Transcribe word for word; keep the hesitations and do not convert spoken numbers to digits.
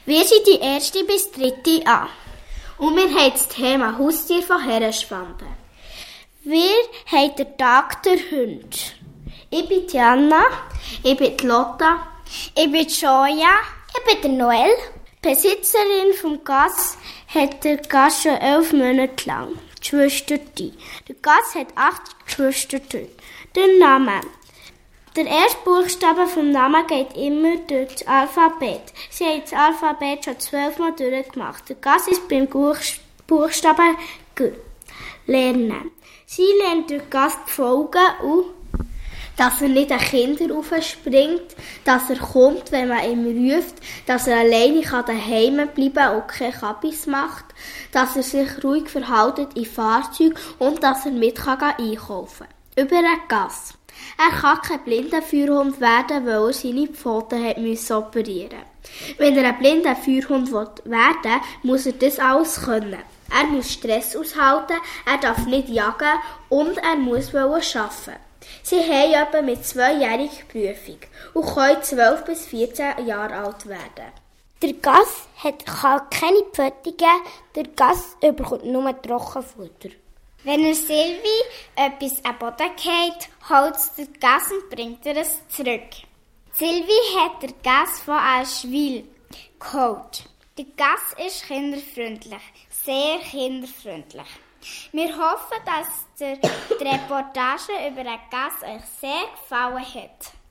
Wir sind die erste bis dritte A. Und wir haben das Thema Haustier von Herrenschwanden. Wir haben den Tag der Hunde. Ich bin Diana. Ich bin die Lotta. Ich bin Joja. Ich bin der Noel. Die Besitzerin vom Gas hat den Gas schon elf Monate lang. Die Schwester. Der Gas hat acht Geschwister. Der Name. Der erste Buchstabe vom Namen geht immer durch das Alphabet. Sie haben das Alphabet schon zwölfmal durchgemacht. Der Gas ist beim Buchstaben G. Lernen. Sie lernt durch Gas die Folgen und dass er nicht an Kinder aufspringt, dass er kommt, wenn man ihn ruft, dass er alleine daheim bleiben kann und keine Kabis macht, dass er sich ruhig verhält in Fahrzeugen und dass er mit einkaufen kann. Über einen Gas. Er kann kein blinder Feuerhund werden, weil er seine Pfoten hat müssen operieren. Wenn er ein blinder Feuerhund werden will, muss er das alles können. Er muss Stress aushalten, er darf nicht jagen und er muss arbeiten. Sie haben etwa mit zweijähriger Prüfung und können zwölf bis vierzehn Jahre alt werden. Der Gas hat, kann keine Pfoten geben, der Gas bekommt nur Trockenfutter. Wenn er Silvi etwas am Boden geht, holt es der Gas und bringt er es zurück. Silvi hat der Gas von Aschwil geholt. Der Gas ist kinderfreundlich, sehr kinderfreundlich. Wir hoffen, dass der, die Reportage über den Gas euch sehr gefallen hat.